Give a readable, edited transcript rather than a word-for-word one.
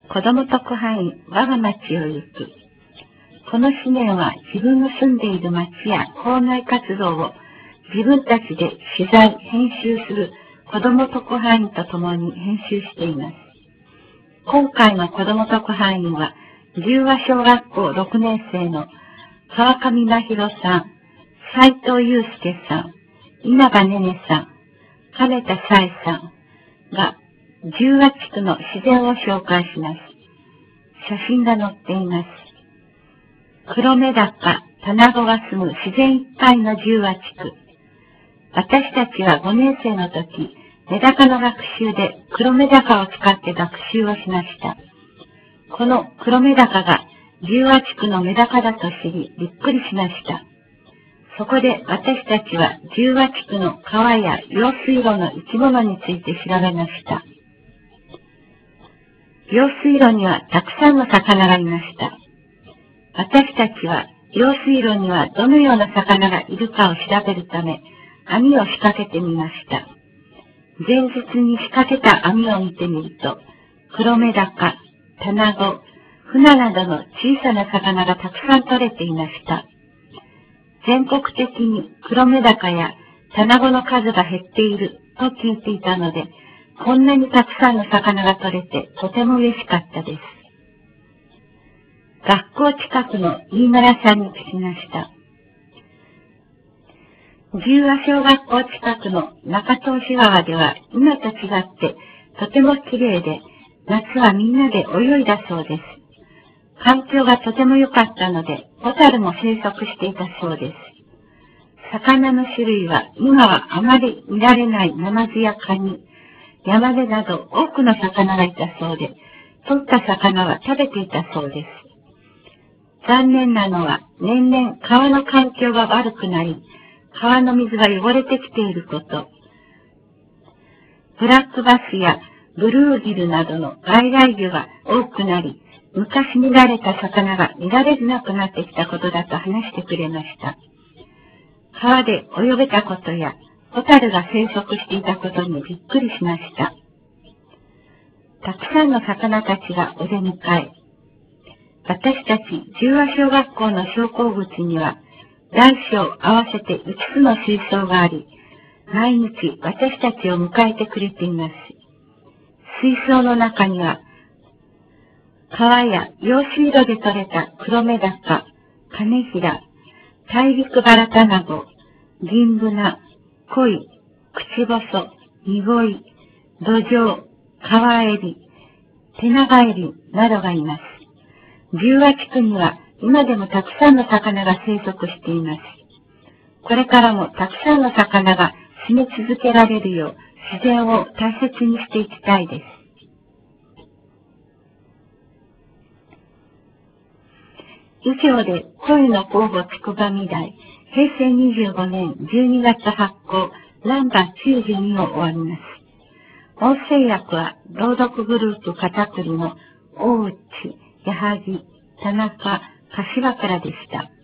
子供特派員我が町を行く。この紙面は自分の住んでいる町や校内活動を自分たちで取材、編集する子供特派員と共に編集しています。今回の子供特派員は、十和小学校6年生の川上真弘さん、斉藤祐介さん、稲葉ねねさん、金田沙恵さんが十和地区の自然を紹介します。写真が載っています。黒メダカ、棚子が住む自然いっぱいの十和地区。私たちは5年生の時、メダカの学習で黒メダカを使って学習をしました。この黒メダカが十和地区のメダカだと知り、びっくりしました。そこで私たちは十和地区の川や用水路の生き物について調べました。用水路にはたくさんの魚がいました。私たちは用水路にはどのような魚がいるかを調べるため、網を仕掛けてみました。前日に仕掛けた網を見てみると、黒メダカ、棚子、フナなどの小さな魚がたくさん取れていました。全国的に黒メダカや棚子の数が減っていると聞いていたので、こんなにたくさんの魚が取れてとても嬉しかったです。学校近くの飯村さんに聞きました。十和小学校近くの中東市川では今と違ってとても綺麗で、夏はみんなで泳いだそうです。環境がとても良かったので、ホタルも生息していたそうです。魚の種類は今はあまり見られないナマズやカニ、ヤマメなど多くの魚がいたそうで、取った魚は食べていたそうです。残念なのは年々川の環境が悪くなり、川の水が汚れてきていること。ブラックバスやブルーギルなどの外来魚が多くなり、昔見られた魚が見られなくなってきたことだと話してくれました。川で泳げたことや、ホタルが生息していたことにびっくりしました。たくさんの魚たちがお出迎え。私たち十和小学校の昇降口には、大小合わせて5つの水槽があり、毎日私たちを迎えてくれています。水槽の中には、川や用水路で採れた黒メダカ、カネヒラ、大陸バラタナゴ、銀ブナ、コイ、クチボソ、ニゴイ、ドジョウ、カワエビ、テナガエビなどがいます。十和地区には今でもたくさんの魚が生息しています。これからもたくさんの魚が住み続けられるよう自然を大切にしていきたいです。以上で恋の候補つくばみらい平成25年12月発行ナンバー92を終わります。音声訳は朗読グループ片栗の大内、矢作、田中、柏倉でした。